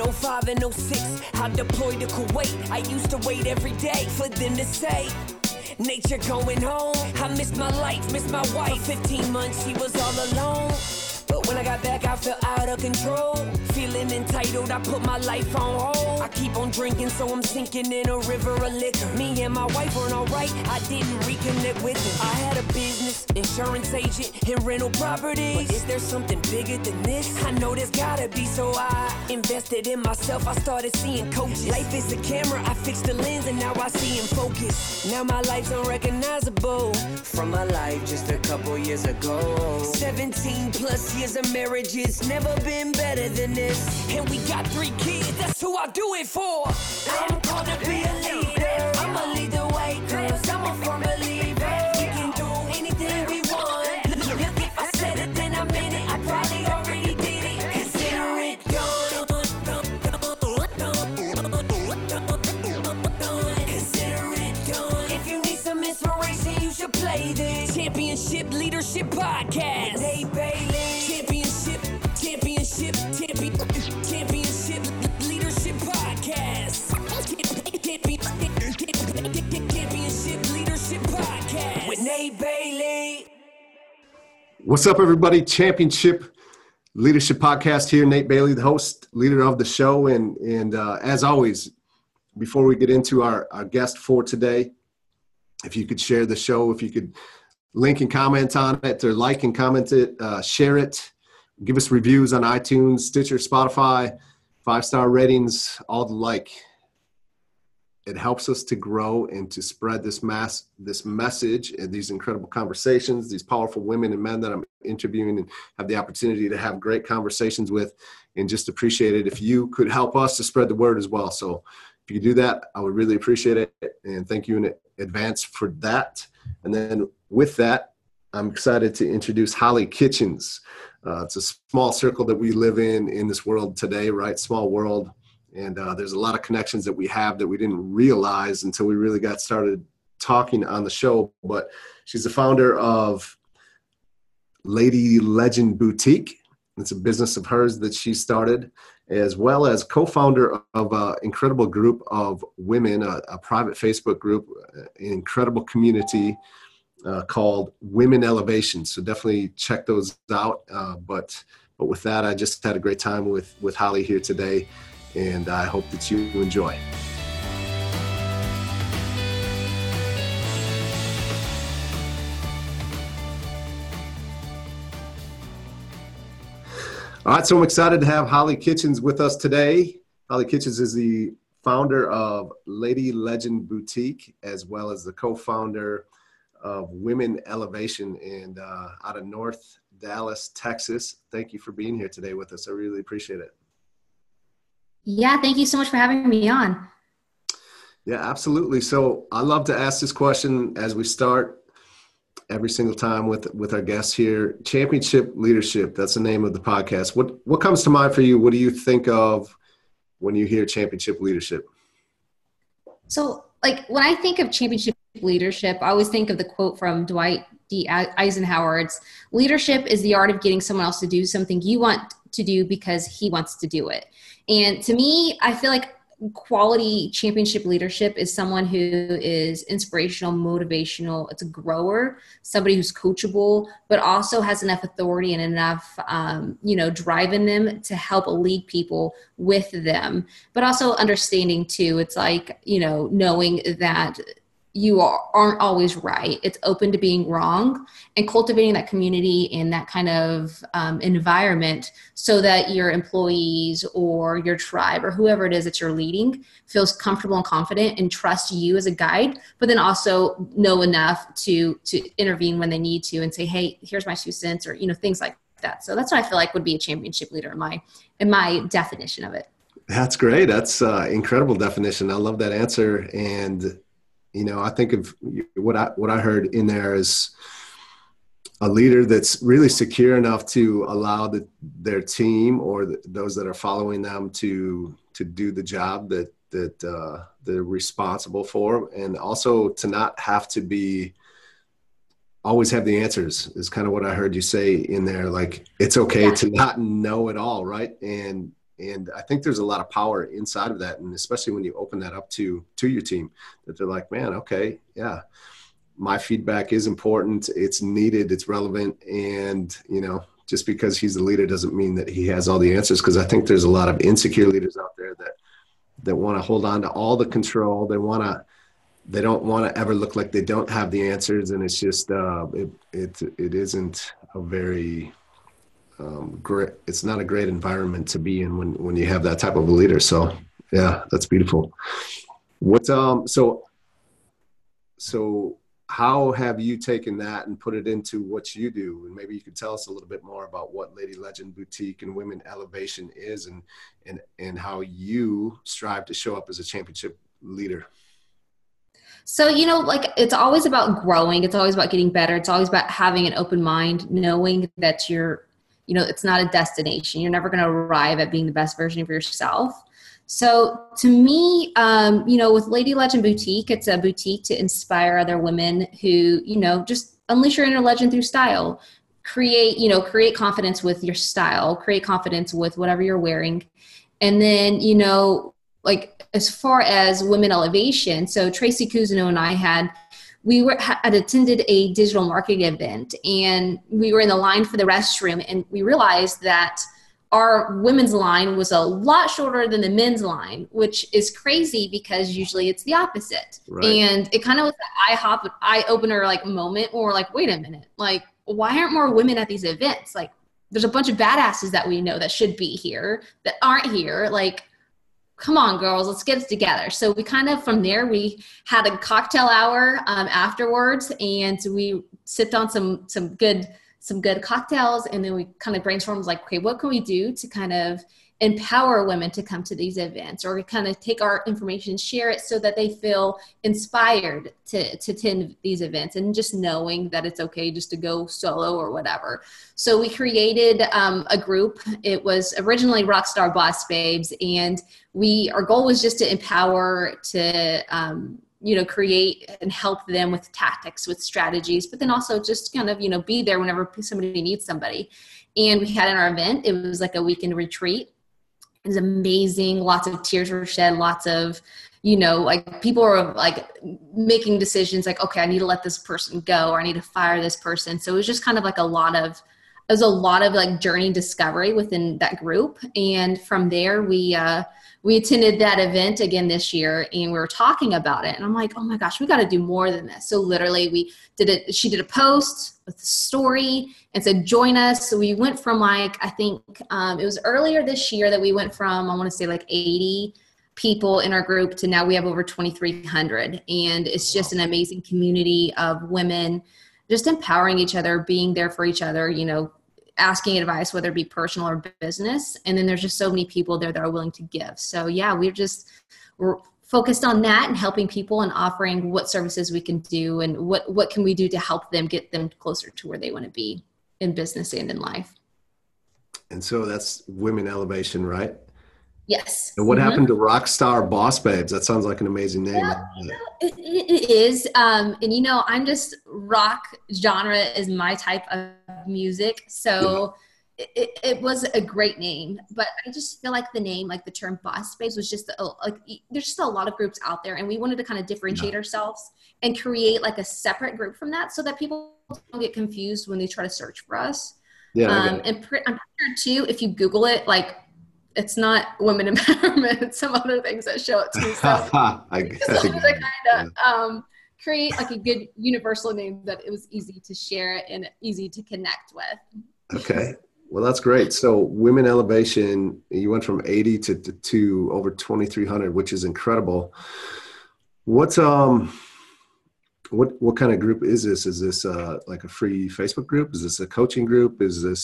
05 and '06, I deployed to Kuwait. I used to wait every day for them to say, nature going home. I missed my life, missed my wife. For 15 months she was all alone. But when I got back, I felt out of control. Feeling entitled, I put my life on hold. I keep on drinking, so I'm sinking in a river of liquor. Me and my wife weren't alright, I didn't reconnect with her. I had a business, insurance agent, and rental properties. But is there something bigger than this? I know there's gotta be, so I invested in myself. I started seeing coaches. Life is a camera, I fixed the lens, and now I see in focus. Now my life's unrecognizable from my life just a couple years ago. 17 plus years of marriage, it's never been better than this. And we got 3 kids, that's who I do it for. I'm called to be a leader. I'ma lead the way, cause I'm a firm believer. We can do anything we want. If I said it, then I meant it. I probably already did it. Consider it done. Consider it done. If you need some inspiration, you should play this Championship Leadership Podcast. With Nate Bailey. Championship Leadership Podcast. Championship Leadership Podcast with Nate Bailey. What's up, everybody? Championship Leadership Podcast here. Nate Bailey, the host, leader of the show. And as always, before we get into our guest for today, if you could share the show, if you could link and comment on it, or like and comment it, share it. Give us reviews on iTunes, Stitcher, Spotify, 5-star ratings, all the like. It helps us to grow and to spread this message and these incredible conversations, these powerful women and men that I'm interviewing and have the opportunity to have great conversations with, and just appreciate it if you could help us to spread the word as well. So if you could do that, I would really appreciate it. And thank you in advance for that. And then with that, I'm excited to introduce Holly Kitchens. It's a small circle that we live in this world today, right? Small world. And there's a lot of connections that we have that we didn't realize until we really got started talking on the show. But she's the founder of Lady Legend Boutique. It's a business of hers that she started, as well as co-founder of an incredible group of women, a private Facebook group, an incredible community called Women Elevation. So definitely check those out. But with that, I just had a great time with Holly here today, and I hope that you enjoy. All right, so I'm excited to have Holly Kitchens with us today. Holly Kitchens is the founder of Lady Legend Boutique, as well as the co-founder of Women Elevation, and out of North Dallas, Texas. Thank you for being here today with us. I really appreciate it. Yeah, thank you so much for having me on. Yeah, absolutely. So I love to ask this question as we start every single time with our guests here. Championship Leadership, that's the name of the podcast. What comes to mind for you? What do you think of when you hear championship leadership? So when I think of championship leadership, I always think of the quote from Dwight D. Eisenhower. It's leadership is the art of getting someone else to do something you want to do because he wants to do it. And to me, I feel like quality championship leadership is someone who is inspirational, motivational. It's a grower, somebody who's coachable, but also has enough authority and enough, drive in them to help lead people with them, but also understanding too. It's knowing that you aren't always right. It's open to being wrong, and cultivating that community and that kind of environment so that your employees or your tribe or whoever it is that you're leading feels comfortable and confident and trust you as a guide, but then also know enough to intervene when they need to and say, hey, here's my 2 cents, or, things like that. So that's what I feel like would be a championship leader in my definition of it. That's great. That's incredible definition. I love that answer. And I think of what I heard in there is a leader that's really secure enough to allow their team or those that are following them to do the job that they're responsible for, and also to not have to always have the answers is kind of what I heard you say in there. Like, it's okay to not know it all, right? And And I think there's a lot of power inside of that. And especially when you open that up to your team, that they're like, man, okay, yeah, my feedback is important. It's needed. It's relevant. And, just because he's the leader doesn't mean that he has all the answers. Because I think there's a lot of insecure leaders out there that want to hold on to all the control. They don't want to ever look like they don't have the answers. And it's just, it isn't a very great, it's not a great environment to be in when you have that type of a leader. So yeah, that's beautiful. So how have you taken that and put it into what you do? And maybe you could tell us a little bit more about what Lady Legend Boutique and Women Elevation is, and how you strive to show up as a championship leader. So, it's always about growing. It's always about getting better. It's always about having an open mind, knowing that it's not a destination. You're never going to arrive at being the best version of yourself. So to me, with Lady Legend Boutique, it's a boutique to inspire other women who, just unleash your inner legend through style, create confidence with your style, create confidence with whatever you're wearing. And then, as far as Women Elevation, so Tracy Cousineau and I had attended a digital marketing event, and we were in the line for the restroom, and we realized that our women's line was a lot shorter than the men's line, which is crazy because usually it's the opposite. Right. And it kind of was an eye opener moment where we're like, wait a minute, why aren't more women at these events? There's a bunch of badasses that we know that should be here that aren't here. Come on, girls, let's get it together. So we kind of, from there, we had a cocktail hour afterwards, and we sipped on some good cocktails, and then we kind of brainstormed okay, what can we do to kind of empower women to come to these events, or we kind of take our information, share it so that they feel inspired to attend these events, and just knowing that it's okay just to go solo or whatever. So we created a group. It was originally Rockstar Boss Babes, and our goal was just to empower, to create and help them with tactics, with strategies, but then also just kind of, be there whenever somebody needs somebody. And we had in our event, it was like a weekend retreat. It was amazing. Lots of tears were shed. Lots of, people were making decisions okay, I need to let this person go, or I need to fire this person. So it was just kind of a lot of journey discovery within that group. And from there, we attended that event again this year, and we were talking about it. And I'm like, oh my gosh, we got to do more than this. So literally she did a post with a story and said, join us. So we went from I think it was earlier this year that we went from, I want to say 80 people in our group to now we have over 2,300. And it's just an amazing community of women just empowering each other, being there for each other, asking advice, whether it be personal or business. And then there's just so many people there that are willing to give. So yeah, we're focused on that and helping people and offering what services we can do and what can we do to help them get them closer to where they want to be in business and in life. And so that's Women Elevation, right? Yes. And what happened to Rockstar Boss Babes? That sounds like an amazing name. Yeah, it is. And I'm just, rock genre is my type of music. So it was a great name, but I just feel like the name, the term Boss Babes was just there's just a lot of groups out there, and we wanted to kind of differentiate ourselves and create a separate group from that so that people don't get confused when they try to search for us. Yeah. And I'm pretty sure too, if you Google it, it's not women empowerment, it's some other things that show it too. So I kind of create a good universal name that it was easy to share and easy to connect with. Okay. Well, that's great. So Women Elevation, you went from 80 to over 2,300, which is incredible. What kind of group is this? Is this a free Facebook group? Is this a coaching group? Is this,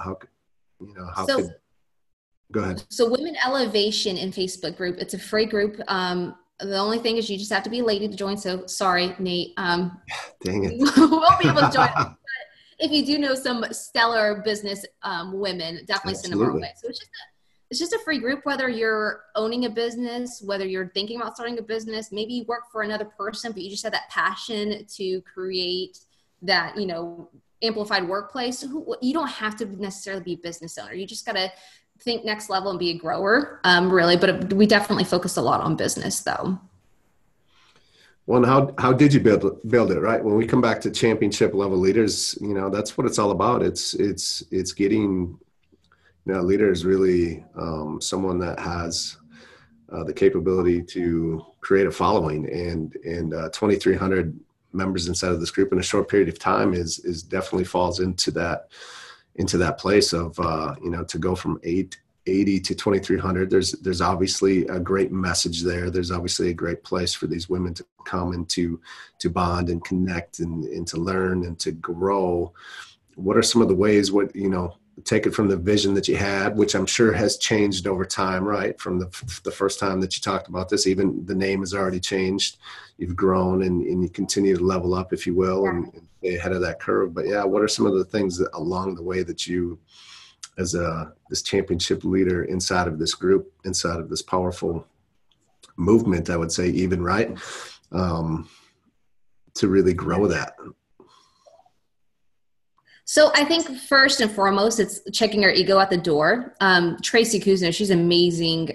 go ahead. So Women Elevation in Facebook group, it's a free group. The only thing is you just have to be a lady to join. So sorry, Nate. Dang it. We won't be able to join. But if you do know some stellar business women, definitely send them our way. So it's just a free group, whether you're owning a business, whether you're thinking about starting a business, maybe you work for another person, but you just have that passion to create that, amplified workplace. You don't have to necessarily be a business owner. You just got to think next level and be a grower, really. But we definitely focused a lot on business, though. Well, and how did you build it, right? When we come back to championship level leaders, that's what it's all about. It's getting, a leader is really someone that has the capability to create a following, and 2,300 members inside of this group in a short period of time is definitely falls into that place of to go from 80 to 2,300. There's obviously a great message there. There's obviously a great place for these women to come and to bond and connect and to learn and to grow. What are some of the ways, take it from the vision that you had, which I'm sure has changed over time, right? From the first time that you talked about this, even the name has already changed. You've grown and you continue to level up, if you will, and stay ahead of that curve. But yeah, what are some of the things that along the way that you, as this championship leader inside of this group, inside of this powerful movement, I would say even, right? To really grow that? So I think first and foremost, it's checking our ego at the door. Tracy Kuzno, she's amazing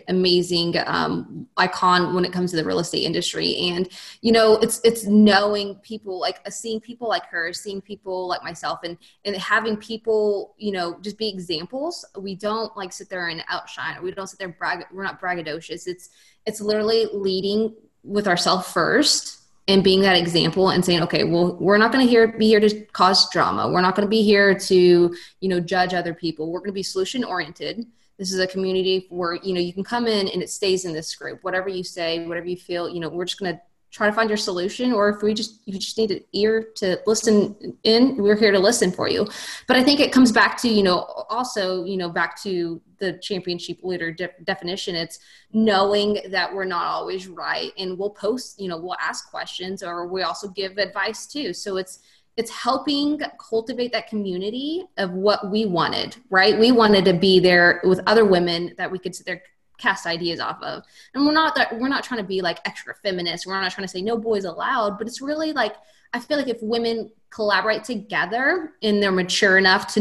icon when it comes to the real estate industry. And, it's knowing people, like seeing people like her, seeing people like myself, and having people, just be examples. We don't like sit there and outshine. We don't sit there we're not braggadocious. It's literally leading with ourselves first, and being that example and saying, okay, well, we're not going to be here to cause drama. We're not going to be here to, judge other people. We're going to be solution oriented. This is a community where, you can come in and it stays in this group. Whatever you say, whatever you feel, we're just going to try to find your solution. Or if you just need an ear to listen in, we're here to listen for you. But I think it comes back to, also, back to the championship leader definition. It's knowing that we're not always right, and we'll post, we'll ask questions, or we also give advice too. So it's helping cultivate that community of what we wanted, right? We wanted to be there with other women that we could sit there, cast ideas off of. And we're not trying to be like extra feminist. We're not trying to say no boys allowed, but it's really like, I feel like if women collaborate together and they're mature enough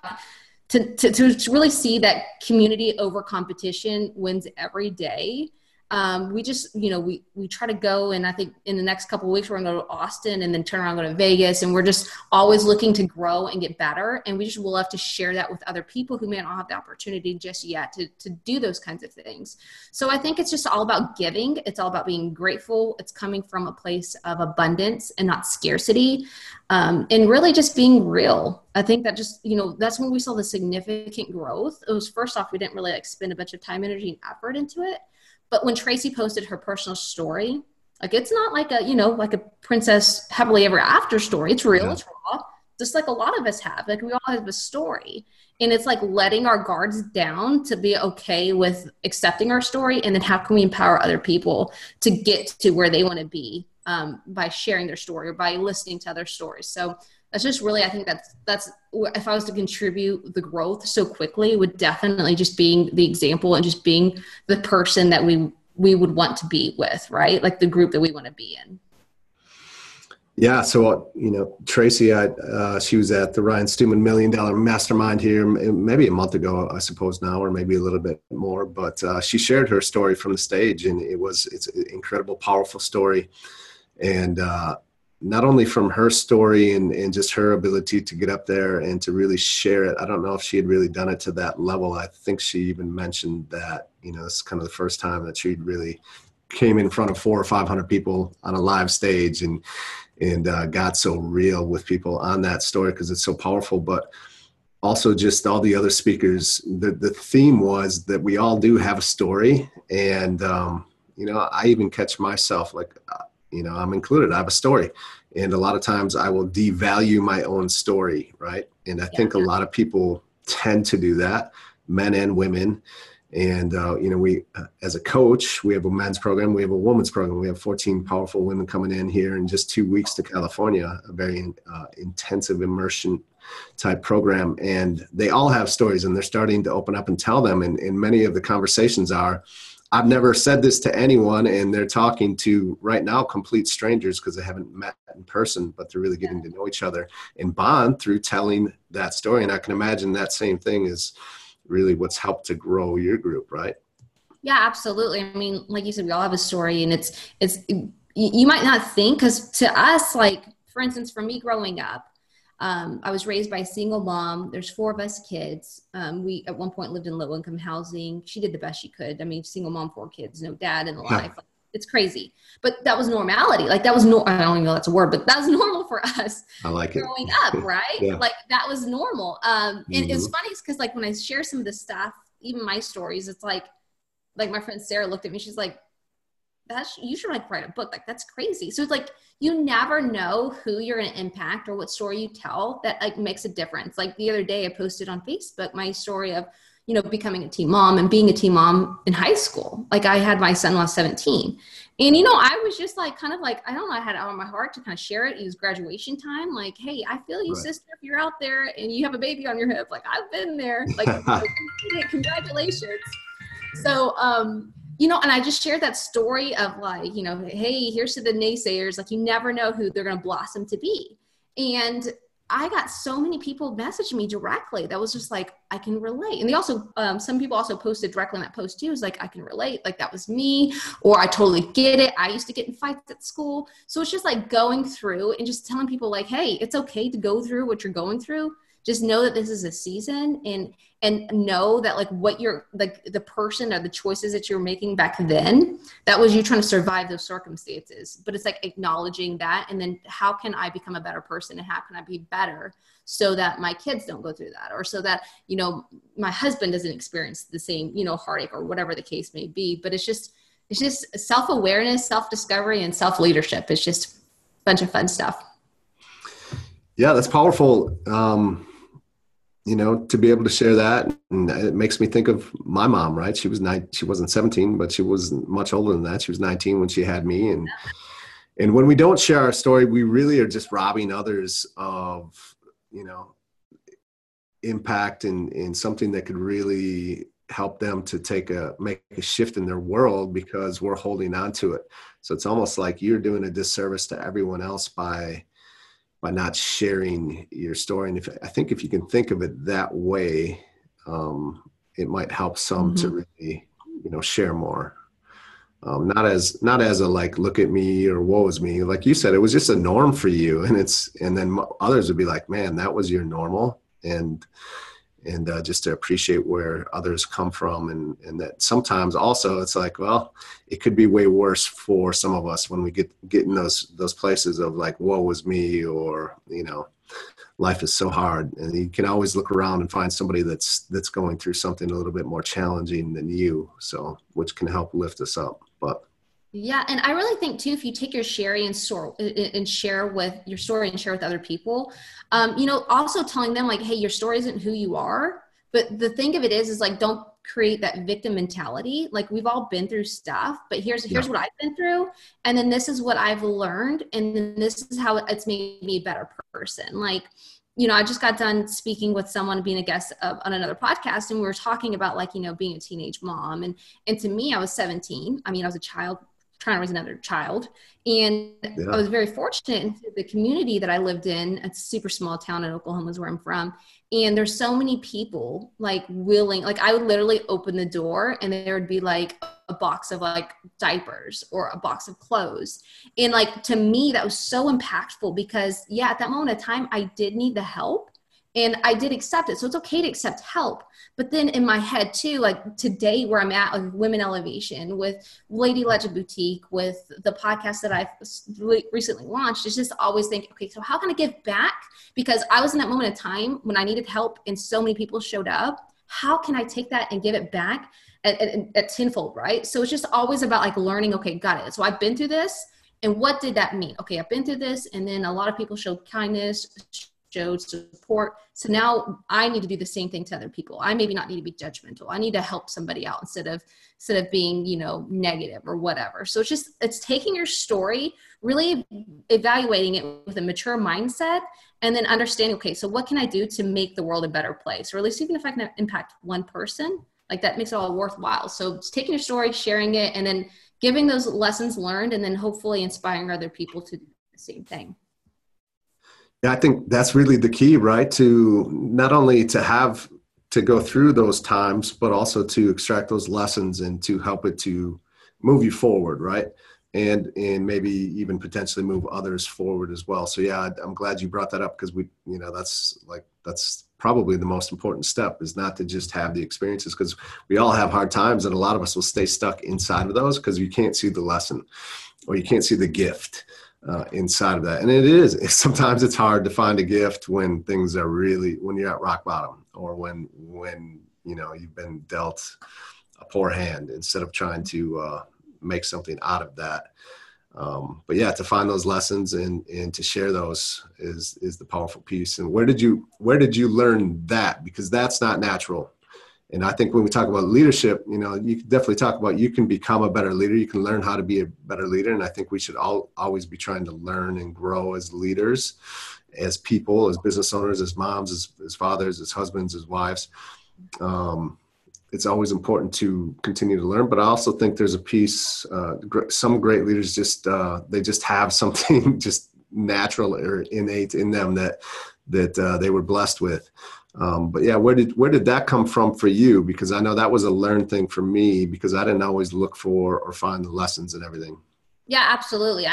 to really see that community over competition wins every day. We just, we try to go, and I think in the next couple of weeks, we're going to go to Austin and then turn around and go to Vegas. And we're just always looking to grow and get better. And we just will love to share that with other people who may not have the opportunity just yet to do those kinds of things. So I think it's just all about giving. It's all about being grateful. It's coming from a place of abundance and not scarcity. And really just being real. I think that just, that's when we saw the significant growth. It was, first off, we didn't really spend a bunch of time, energy, and effort into it. But when Tracy posted her personal story, like, it's not like like a princess happily ever after story. It's real. Yeah. It's raw. Just like a lot of us have. Like, we all have a story. And it's like letting our guards down to be okay with accepting our story. And then how can we empower other people to get to where they want to be by sharing their story or by listening to other stories. So that's just really, I think that's if I was to contribute the growth so quickly, it would definitely just being the example and just being the person that we would want to be with, right? Like the group that we want to be in. Yeah. So, Tracy, she was at the Ryan Stewman $1 Million Mastermind here maybe a month ago, I suppose now, or maybe a little bit more, but she shared her story from the stage, and it's an incredible, powerful story. And, not only from her story and just her ability to get up there and to really share it. I don't know if she had really done it to that level. I think she even mentioned that, this is kind of the first time that she really came in front of 400 or 500 people on a live stage and got so real with people on that story because it's so powerful. But also just all the other speakers, the theme was that we all do have a story. And, I even catch myself like, I'm included. I have a story. And a lot of times I will devalue my own story, right? And I think a lot of people tend to do that, men and women. And, we, as a coach, we have a men's program, we have a women's program. We have 14 powerful women coming in here in just 2 weeks to California, a very intensive immersion type program. And they all have stories, and they're starting to open up and tell them. And many of the conversations are, I've never said this to anyone, and they're talking to right now complete strangers because they haven't met in person, but they're really getting to know each other and bond through telling that story. And I can imagine that same thing is really what's helped to grow your group, right? Yeah, absolutely. I mean, like you said, we all have a story, and it's you might not think, because to us, like for instance, for me growing up, I was raised by a single mom. There's 4 of us kids. We at one point lived in low income housing. She did the best she could. I mean, single mom, 4 kids, no dad in the life. Like, it's crazy, but that was normality. Like that was I don't even know that's a word, but that was normal for us. I like it. Growing up, right? Yeah. Like that was normal. And it's funny because like when I share some of the stuff, even my stories, it's like my friend Sarah looked at me. She's like, you should like write a book. Like, that's crazy. So it's like, you never know who you're going to impact or what story you tell that like makes a difference. Like the other day I posted on Facebook my story of, you know, becoming a teen mom and being a teen mom in high school. Like I had my son when I was 17, and, you know, I was just like, kind of like, I don't know, I had it on my heart to kind of share it. It was graduation time. Like, hey, I feel you, sister, if you're out there and you have a baby on your hip, like I've been there, like congratulations. So, you know, and I just shared that story of like, you know, hey, here's to the naysayers. Like, you never know who they're going to blossom to be. And I got so many people messaging me directly that was just like, I can relate. And they also, some people also posted directly in that post too. It was like, I can relate. Like that was me, or I totally get it. I used to get in fights at school. So it's just like going through and just telling people like, hey, it's okay to go through what you're going through. Just know that this is a season, and know that like what you're like the person or the choices that you're making back then, that was you trying to survive those circumstances. But it's like acknowledging that, and then how can I become a better person, and how can I be better so that my kids don't go through that, or so that, you know, my husband doesn't experience the same, you know, heartache or whatever the case may be. But it's just self-awareness, self-discovery, and self-leadership. It's just a bunch of fun stuff. Yeah, that's powerful. You know, to be able to share that, and it makes me think of my mom, right? She wasn't 17, but she was much older than that. She was 19 when she had me. And when we don't share our story, we really are just robbing others of, you know, impact in something that could really help them to make a shift in their world, because we're holding on to it. So it's almost like you're doing a disservice to everyone else by not sharing your story. And I think if you can think of it that way, it might help some to really, you know, share more. Not as a like, look at me or woe is me. Like you said, it was just a norm for you. And then others would be like, man, that was your normal. And just to appreciate where others come from. And that sometimes also it's like, well, it could be way worse for some of us when we get in those places of like, woe is me, or, you know, life is so hard. And you can always look around and find somebody that's going through something a little bit more challenging than you. So, which can help lift us up. But yeah. And I really think too, if you take your sharing and share with your story and share with other people, you know, also telling them like, hey, your story isn't who you are. But the thing of it is like, don't create that victim mentality. Like, we've all been through stuff, but here's what I've been through. And then this is what I've learned. And then this is how it's made me a better person. Like, you know, I just got done speaking with someone, being a guest on another podcast, and we were talking about like, you know, being a teenage mom. And to me, I was 17. I mean, I was a child trying to raise another child. And I was very fortunate in the community that I lived in. It's a super small town in Oklahoma is where I'm from. And there's so many people like willing, like I would literally open the door and there would be like a box of like diapers or a box of clothes. And like, to me, that was so impactful because at that moment of time, I did need the help. And I did accept it. So it's okay to accept help. But then in my head too, like today where I'm at with Women Elevation, with Lady Legend Boutique, with the podcast that I've recently launched, is just always think, okay, so how can I give back? Because I was in that moment of time when I needed help and so many people showed up. How can I take that and give it back at tenfold, right? So it's just always about like learning, okay, got it. So I've been through this. And what did that mean? Okay, I've been through this. And then a lot of people showed kindness, showed support. So now I need to do the same thing to other people. I maybe not need to be judgmental. I need to help somebody out instead of being, you know, negative or whatever. So it's taking your story, really evaluating it with a mature mindset, and then understanding, okay, so what can I do to make the world a better place? Or at least even if I can impact one person, like that makes it all worthwhile. So it's taking your story, sharing it, and then giving those lessons learned, and then hopefully inspiring other people to do the same thing. Yeah, I think that's really the key, right? To not only to to go through those times, but also to extract those lessons and to help it to move you forward, right? And maybe even potentially move others forward as well. So yeah, I'm glad you brought that up, because that's probably the most important step, is not to just have the experiences, because we all have hard times, and a lot of us will stay stuck inside of those because you can't see the lesson, or you can't see the gift inside of that. And sometimes it's hard to find a gift when things are when you're at rock bottom, or when you've been dealt a poor hand, instead of trying to make something out of that. But yeah, to find those lessons and to share those is the powerful piece. And where did you learn that? Because that's not natural. And I think when we talk about leadership, you can definitely talk about, you can become a better leader. You can learn how to be a better leader. And I think we should always be trying to learn and grow as leaders, as people, as business owners, as moms, as fathers, as husbands, as wives. It's always important to continue to learn, but I also think there's a piece, some great leaders they just have something just natural or innate in them that they were blessed with. But yeah, where did that come from for you? Because I know that was a learned thing for me, because I didn't always look for or find the lessons and everything. Yeah, absolutely.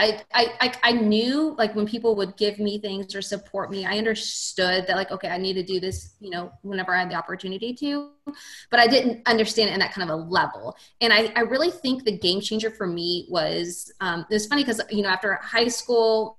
I knew, like, when people would give me things or support me, I understood that, like, okay, I need to do this, whenever I had the opportunity to, but I didn't understand it in that kind of a level. And I really think the game changer for me was, it was funny because, after high school,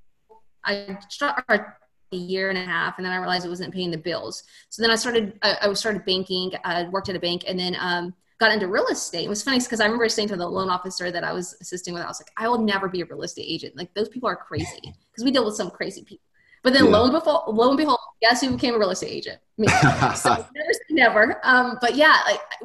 I started a year and a half, and then I realized it wasn't paying the bills. So then I started banking, I worked at a bank, and then, got into real estate. It was funny because I remember saying to the loan officer that I was assisting with, I was like, I will never be a real estate agent. Like, those people are crazy, because we deal with some crazy people. But then lo and behold, guess who became a real estate agent? Me. So never say never. But yeah,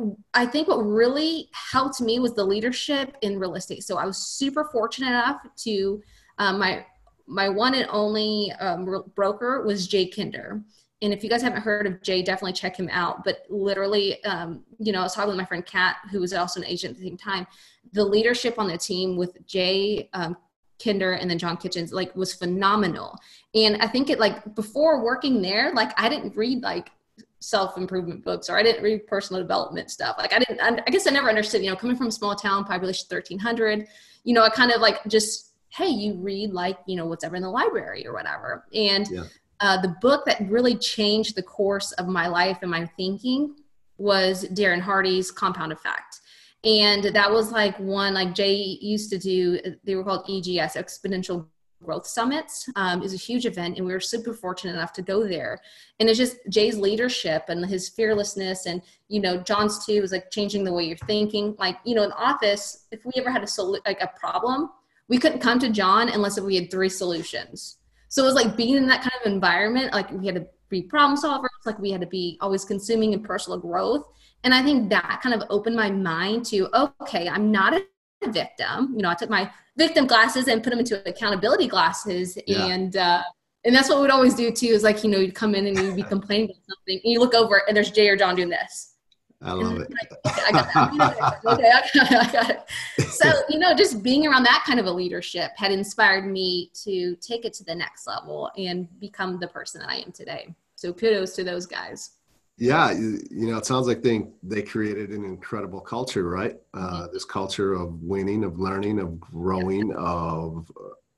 I think what really helped me was the leadership in real estate. So I was super fortunate enough to, my one and only broker was Jay Kinder. And if you guys haven't heard of Jay, definitely check him out. But literally, I was talking with my friend Kat, who was also an agent at the same time. The leadership on the team with Jay Kinder and then John Kitchens, was phenomenal. And I think before working there, I didn't read self-improvement books, or I didn't read personal development stuff. I guess I never understood, coming from a small town, population 1,300, I kind of just, hey, you read what's ever in the library or whatever. And the book that really changed the course of my life and my thinking was Darren Hardy's Compound Effect. And that was one Jay used to do. They were called EGS, Exponential Growth Summits. It was a huge event, and we were super fortunate enough to go there. And it's just Jay's leadership and his fearlessness, and John's too was changing the way you're thinking. In office, if we ever had a problem, we couldn't come to John unless we had 3 solutions. So it was being in that kind of environment, we had to be problem solvers, we had to be always consuming in personal growth. And I think that kind of opened my mind to, okay, I'm not a victim. I took my victim glasses and put them into accountability glasses. Yeah. And that's what we'd always do too, is you'd come in and you'd be complaining about something, and you look over and there's Jay or John doing this. I love it. I got that. Okay, I got it. So, just being around that kind of a leadership had inspired me to take it to the next level and become the person that I am today. So kudos to those guys. Yeah. It sounds like they created an incredible culture, right? This culture of winning, of learning, of growing, of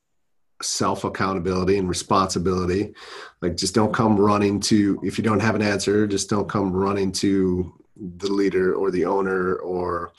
self-accountability and responsibility. Just don't come running to, if you don't have an answer, just don't come running to the leader or the owner or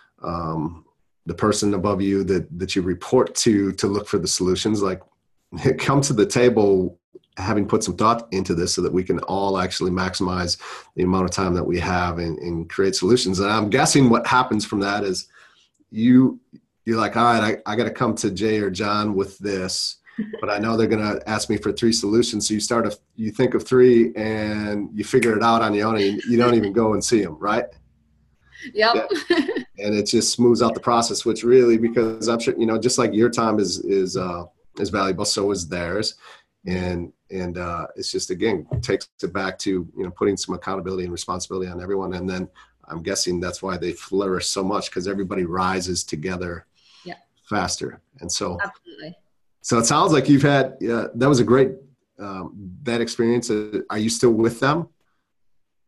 the person above you that you report to look for the solutions. Come to the table having put some thought into this, so that we can all actually maximize the amount of time that we have and create solutions. And I'm guessing what happens from that is you're like, all right, I got to come to Jay or John with this, but I know they're going to ask me for 3 solutions. So you think of 3 and you figure it out on your own, and you don't even go and see them, right? Yep. Yeah. And it just smooths out the process, which really, because I'm sure, just like your time is valuable, so is theirs. And it's just, again, takes it back to, putting some accountability and responsibility on everyone. And then I'm guessing that's why they flourish so much, because everybody rises together faster. And so, absolutely. So it sounds like you've had, that was a great, that experience. Are you still with them?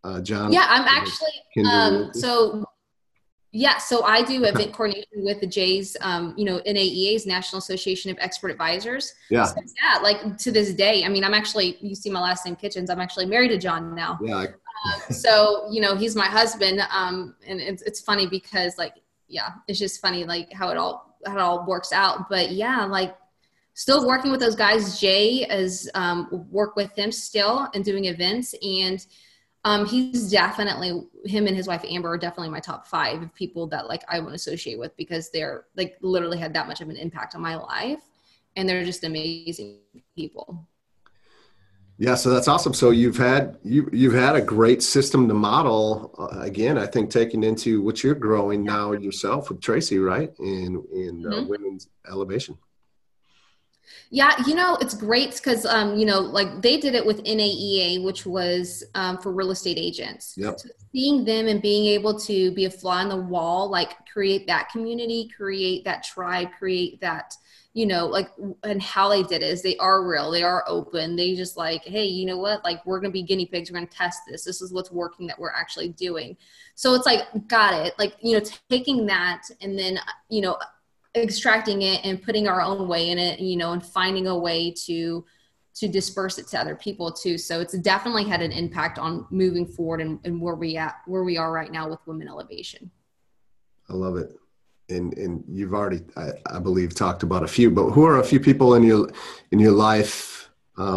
John? Yeah, I'm actually, so I do event coordination with the Jays, NAEA's National Association of Expert Advisors. Yeah. So, yeah, like to this day, I mean, you see my last name Kitchens. I'm actually married to John now. Yeah. So, he's my husband. And it's funny because it's just funny, like how it all works out. But yeah, like still working with those guys. Jay is, work with him still and doing events, and he's definitely, him and his wife Amber are definitely my top 5 of people that like I want to associate with, because they're like literally had that much of an impact on my life, and they're just amazing people. Yeah, so that's awesome. So you've had a great system to model. Again, I think taking into what you're growing now yourself with Tracy, right? In women's elevation. Yeah, it's great because, like they did it with NAEA, which was for real estate agents. Yep. So seeing them and being able to be a fly on the wall, like create that community, create that tribe, create that, and how they did it is they are real, they are open. They just like, hey, you know what? Like we're going to be guinea pigs. We're going to test this. This is what's working that we're actually doing. So it's like, got it. Like, taking that and then, extracting it and putting our own way in it, and finding a way to disperse it to other people too. So it's definitely had an impact on moving forward and where we are right now with Women Elevation. I love it. And you've already, I believe, talked about a few, but who are a few people in your life,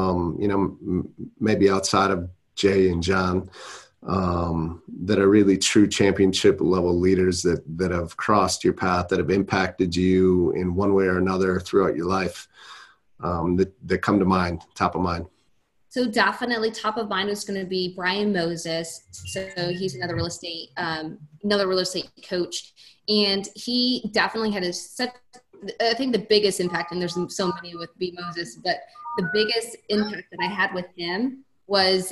maybe outside of Jay and John, that are really true championship level leaders that have crossed your path, that have impacted you in one way or another throughout your life, that come to mind, top of mind? So definitely top of mind was going to be Brian Moses. So he's another real estate coach, and he definitely had I think the biggest impact, and there's so many with B Moses, but the biggest impact that I had with him was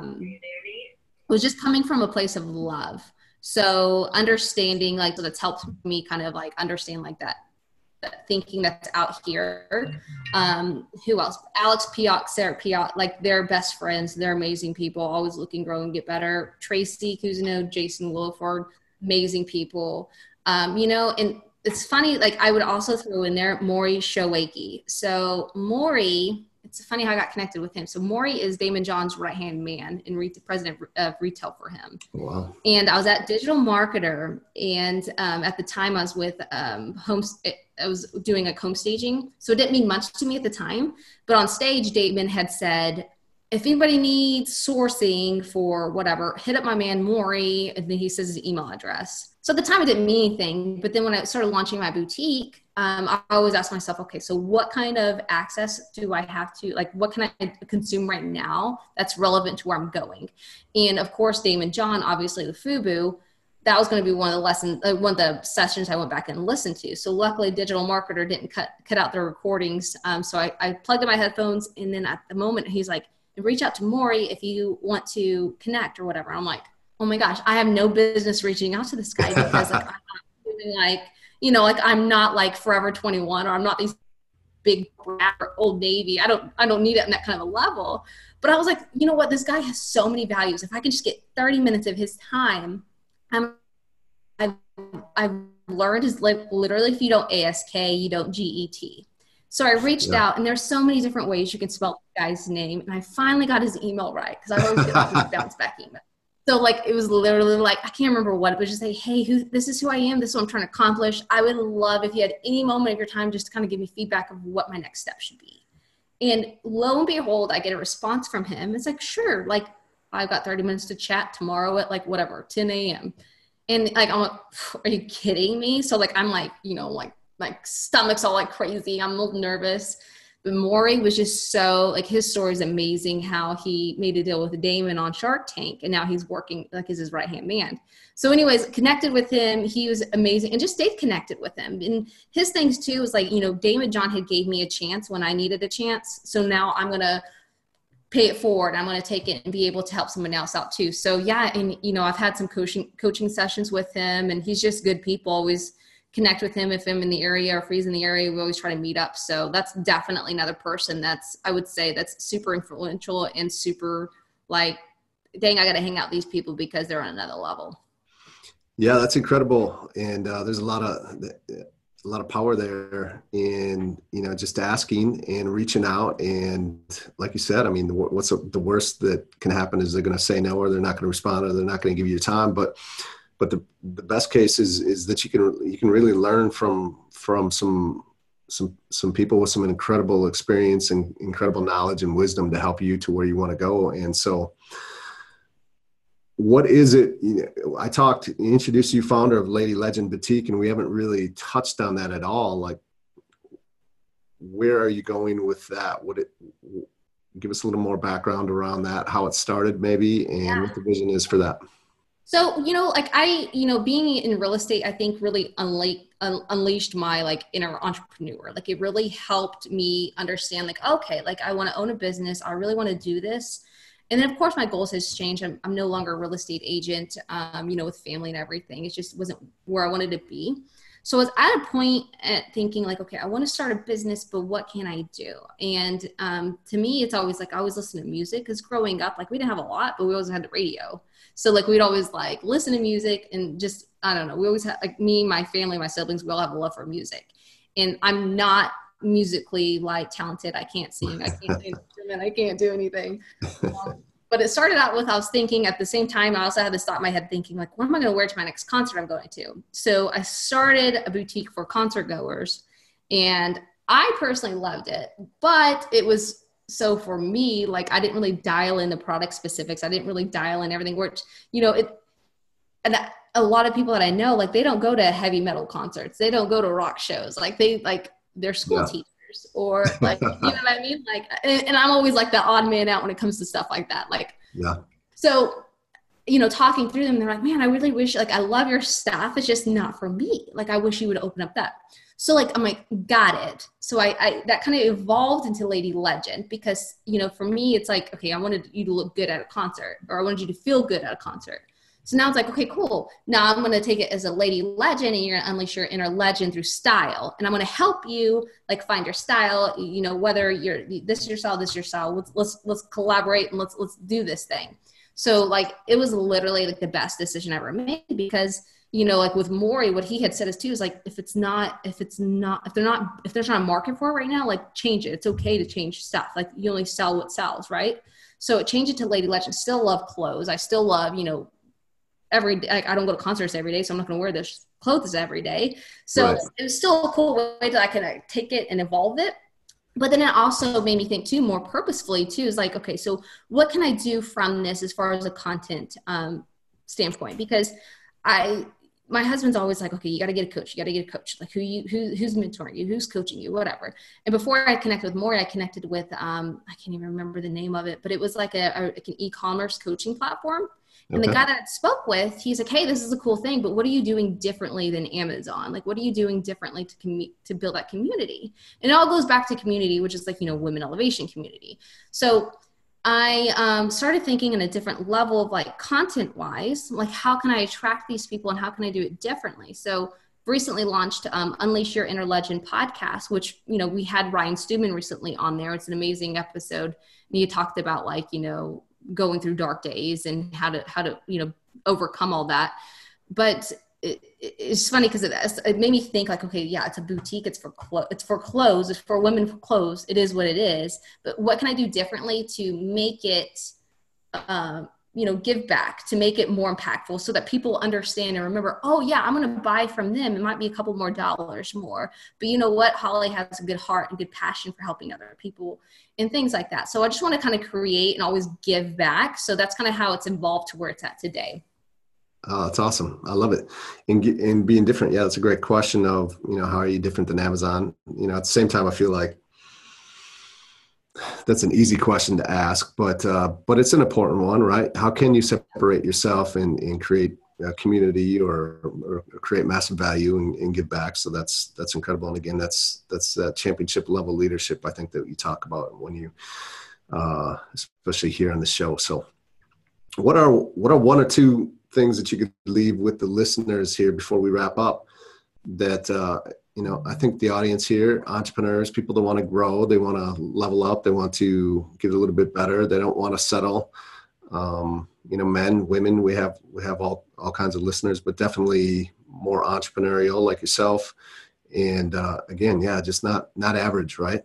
just coming from a place of love. So understanding, so that's helped me kind of like understand like that thinking that's out here. Who else? Alex Pioch, Sarah Pioch, like they're best friends. They're amazing people, always looking, grow, and get better. Tracy Cousineau, Jason Williford, amazing people. And it's funny, like I would also throw in there Maury Showakey. So Maury, it's funny how I got connected with him. So Maury is Damon John's right-hand man and president of retail for him. Wow. And I was at Digital Marketer, and at the time I was with I was doing a home staging. So it didn't mean much to me at the time. But on stage, Damon had said, if anybody needs sourcing for whatever, hit up my man Maury. And then he says his email address. So at the time it didn't mean anything. But then when I started launching my boutique, I always ask myself, okay, so what kind of access do I have to, like, what can I consume right now that's relevant to where I'm going? And of course, Damon John, obviously the FUBU, that was going to be one of the sessions I went back and listened to. So luckily Digital Marketer didn't cut out their recordings. So I plugged in my headphones, and then at the moment he's like, reach out to Maury if you want to connect or whatever. I'm like, oh my gosh, I have no business reaching out to this guy because like, I'm not doing like, I'm not like Forever 21, or I'm not these big Old Navy. I don't need it in that kind of a level. But I was like, you know what? This guy has so many values. If I can just get 30 minutes of his time, I've learned is like literally if you don't ASK, you don't GET. So I reached out, and there's so many different ways you can spell the guy's name. And I finally got his email right, because I always get like this bounce back email. So like, it was literally like, I can't remember what it was, just say, hey, this is who I am. This is what I'm trying to accomplish. I would love if you had any moment of your time just to kind of give me feedback of what my next step should be. And lo and behold, I get a response from him. It's like, sure. Like, I've got 30 minutes to chat tomorrow at like whatever, 10 a.m. And like, I'm like, are you kidding me? So like, I'm like, like my stomach's all like crazy. I'm a little nervous. But Maury was just so, like, his story is amazing, how he made a deal with Damon on Shark Tank, and now he's working like as his right-hand man. So anyways, connected with him. He was amazing, and just stayed connected with him. And his things too was like, Damon John had gave me a chance when I needed a chance. So now I'm going to pay it forward. I'm going to take it and be able to help someone else out too. So yeah. And, I've had some coaching sessions with him, and he's just good people. Always connect with him if I'm in the area, or if he's in the area, we always try to meet up. So that's definitely another person I would say that's super influential and super like dang, I got to hang out with these people because they're on another level. Yeah, that's incredible. And there's a lot of power there in, just asking and reaching out. And like you said, I mean, what's the worst that can happen is they're going to say no, or they're not going to respond, or they're not going to give you your time. But the best case is that you can really learn from some people with some incredible experience and incredible knowledge and wisdom to help you to where you want to go. And so, what is it? I introduced you, founder of Lady Legend Boutique, and we haven't really touched on that at all. Like, where are you going with that? Give us a little more background around that, how it started maybe, and what the vision is for that. So, being in real estate, I think really unleashed my inner entrepreneur. Like, it really helped me understand okay, I want to own a business. I really want to do this. And then of course my goals has changed. I'm no longer a real estate agent, with family and everything. It just wasn't where I wanted to be. So I was at a point at thinking okay, I want to start a business, but what can I do? And to me, it's always I always listen to music, because growing up, we didn't have a lot, but we always had the radio. So we'd always listen to music, and just, I don't know, we always had me, my family, my siblings, we all have a love for music. And I'm not musically talented. I can't sing. I can't play an instrument. I can't do anything. But it started out with, I was thinking at the same time, I also had this thought in my head thinking what am I going to wear to my next concert I'm going to? So I started a boutique for concert goers, and I personally loved it, but it was, so for me, I didn't really dial in the product specifics. I didn't really dial in everything, which, and a lot of people that I know, they don't go to heavy metal concerts. They don't go to rock shows. They're school teachers, or you know what I mean? And I'm always the odd man out when it comes to stuff like that. So, talking through them, they're like, man, I really wish, I love your stuff. It's just not for me. I wish you would open up that. So I'm got it. So I that kind of evolved into Lady Legend, because, for me, it's okay, I wanted you to look good at a concert, or I wanted you to feel good at a concert. So now it's okay, cool. Now I'm going to take it as a Lady Legend, and you're going to unleash your inner legend through style. And I'm going to help you find your style, whether this is your style, this is your style. Let's collaborate, and let's do this thing. So it was literally the best decision I ever made, because, with Maury, what he had said is too, is if there's not a market for it right now, change it. It's okay to change stuff. You only sell what sells, right? So it changed it to Lady Legend. Still love clothes. I still love, every day. I don't go to concerts every day, so I'm not going to wear this clothes every day. So It was still a cool way that I can take it and evolve it. But then it also made me think too, more purposefully too, is okay, so what can I do from this as far as a content standpoint? Because my husband's always okay, you got to get a coach. You got to get a coach. Who's mentoring you? Who's coaching you? Whatever. And before I connected with Maury, I connected with, I can't even remember the name of it, but it was an e-commerce coaching platform. And the guy that I spoke with, he's hey, this is a cool thing, but what are you doing differently than Amazon? What are you doing differently to build that community? And it all goes back to community, which is women elevation community. So I started thinking in a different level of content wise, how can I attract these people, and how can I do it differently? So recently launched Unleash Your Inner Legend podcast, which, we had Ryan Stewman recently on there. It's an amazing episode. And he talked about going through dark days and how to overcome all that. But it's funny because it made me think okay, yeah, it's a boutique. It's for clothes. It's for women for clothes. It is what it is. But what can I do differently to make it, give back, to make it more impactful, so that people understand and remember, oh yeah, I'm going to buy from them. It might be a couple more dollars more, but you know what? Holly has a good heart and good passion for helping other people and things like that. So I just want to kind of create and always give back. So that's kind of how it's evolved to where it's at today. Oh, that's awesome. I love it. And being different. Yeah, that's a great question of, how are you different than Amazon? At the same time, I feel like that's an easy question to ask, but it's an important one, right? How can you separate yourself and create a community or create massive value and give back? So that's incredible. And again, that's that championship level leadership, I think, that you talk about when you, especially here on the show. So what are one or two things that you could leave with the listeners here before we wrap up that, I think the audience here, entrepreneurs, people that want to grow, they want to level up, they want to get a little bit better. They don't want to settle. men, women, we have all kinds of listeners, but definitely more entrepreneurial like yourself. And again, just not average, right?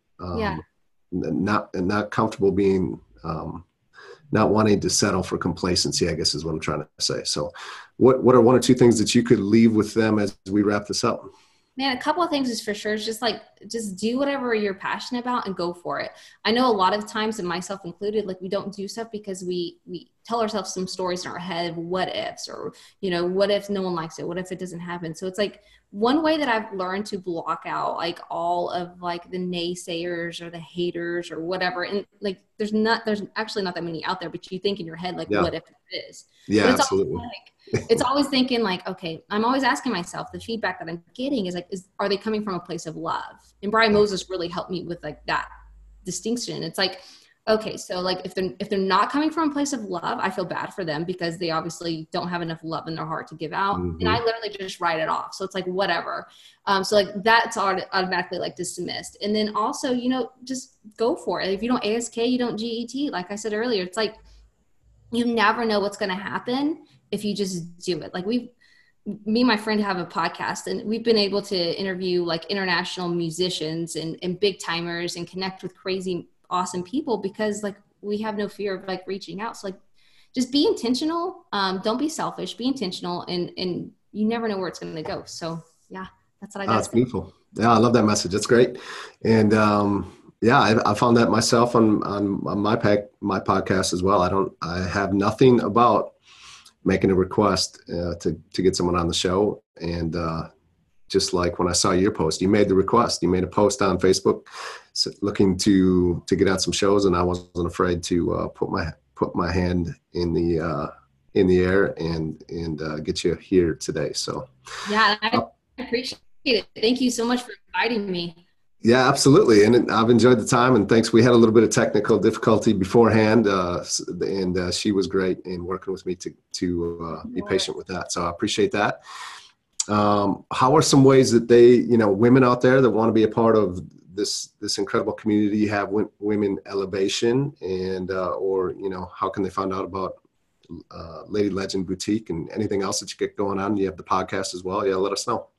Not comfortable being, not wanting to settle for complacency, I guess is what I'm trying to say. So what are one or two things that you could leave with them as we wrap this up? Man, a couple of things is for sure. It's just do whatever you're passionate about and go for it. I know a lot of times, and myself included, like we don't do stuff because we tell ourselves some stories in our head, what ifs, or, what if no one likes it? What if it doesn't happen? So it's like one way that I've learned to block out like all of like the naysayers or the haters or whatever. And like, there's actually not that many out there, but you think in your head, like, what if it is? Yeah, absolutely. It's always thinking like, okay, I'm always asking myself, the feedback that I'm getting is like, are they coming from a place of love? And Brian Moses really helped me with like that distinction. It's like, okay, so like if they're not coming from a place of love, I feel bad for them because they obviously don't have enough love in their heart to give out. Mm-hmm. And I literally just write it off. So it's like, whatever. So like that's automatically like dismissed. And then also, just go for it. If you don't ASK, you don't GET. Like I said earlier, it's like, you never know what's going to happen if you just do it. Like me and my friend have a podcast, and we've been able to interview like international musicians and big timers and connect with crazy, awesome people because like we have no fear of like reaching out. So like just be intentional. Don't be selfish, be intentional, and you never know where it's going to go. So yeah, that's what I got. That's beautiful. Yeah. I love that message. That's great. And, I found that myself on my podcast as well. I have nothing about making a request to get someone on the show. And just like when I saw your post, you made the request. You made a post on Facebook looking to get out some shows, and I wasn't afraid to put my hand in the air and get you here today. So yeah, I appreciate it. Thank you so much for inviting me. Yeah, absolutely. And I've enjoyed the time, and thanks. We had a little bit of technical difficulty beforehand, and she was great in working with me to be patient with that. So I appreciate that. How are some ways that women out there that want to be a part of this incredible community you have, Women Elevation, and or how can they find out about Lady Legend Boutique and anything else that you get going on? You have the podcast as well. Yeah, let us know.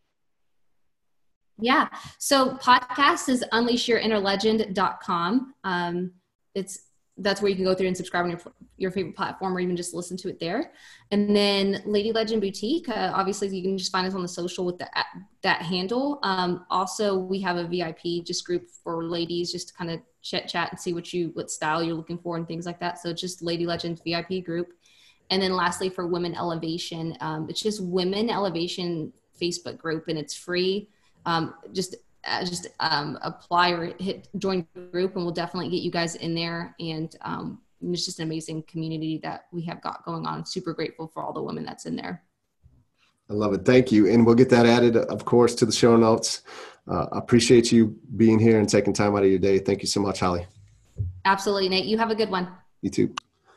Yeah. So podcast is unleashyourinnerlegend.com. That's where you can go through and subscribe on your favorite platform, or even just listen to it there. And then Lady Legend Boutique, obviously you can just find us on the social with that handle. Also we have a VIP just group for ladies, just to kind of chat and see what style you're looking for and things like that. So just Lady Legend VIP group. And then lastly for Women Elevation, it's just Women Elevation Facebook group, and it's free. Just apply or hit join group, and we'll definitely get you guys in there. And it's just an amazing community that we have got going on. Super grateful for all the women that's in there. I love it. Thank you. And we'll get that added, of course, to the show notes. Appreciate you being here and taking time out of your day. Thank you so much, Holly. Absolutely, Nate. You have a good one. You too.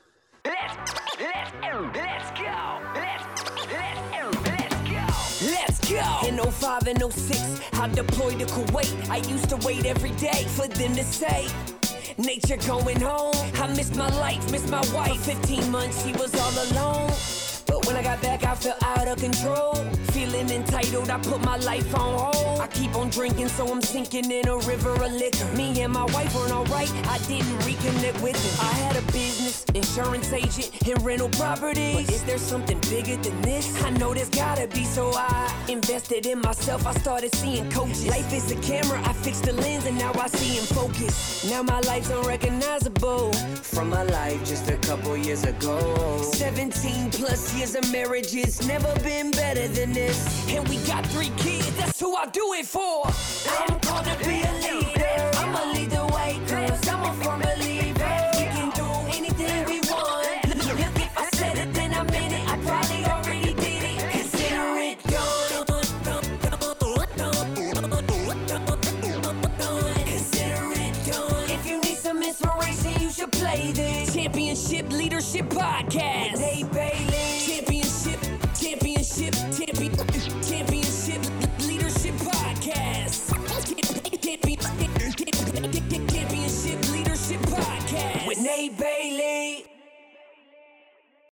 In 05 and 06, I deployed to Kuwait. I used to wait every day for them to say, nature going home. I missed my life, missed my wife. 15 months, she was all alone. But when I got back, I felt out of control. Feeling entitled, I put my life on hold. I keep on drinking, so I'm sinking in a river of liquor. Me and my wife weren't alright, I didn't reconnect with her. I had a business, insurance agent, and rental properties. But is there something bigger than this? I know there's gotta be, so I invested in myself. I started seeing coaches. Life is a camera, I fixed the lens, and now I see in focus. Now my life's unrecognizable from my life just a couple years ago. 17 plus years of marriage, it's never been better than this. And we got 3 kids, that's who I do it for. I'm called to be a leader. I'ma lead the way, cause I'm a firm believer. We can do anything we want. Look, if I said it, then I meant it. I probably already did it. Consider it done. Consider it done. If you need some inspiration, you should play this Championship Leadership Podcast. Hey, baby.